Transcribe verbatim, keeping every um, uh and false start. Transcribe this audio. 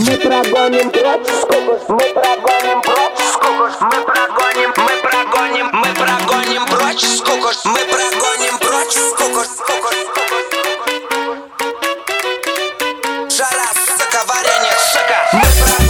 Мы прогоним прочь скуку, мы прогоним прочь скуку, мы прогоним, мы прогоним, мы прогоним прочь скуку, мы прогоним прочь скуку, скуку, скуку. Жара, сука, варенье, сука. Мы прогоним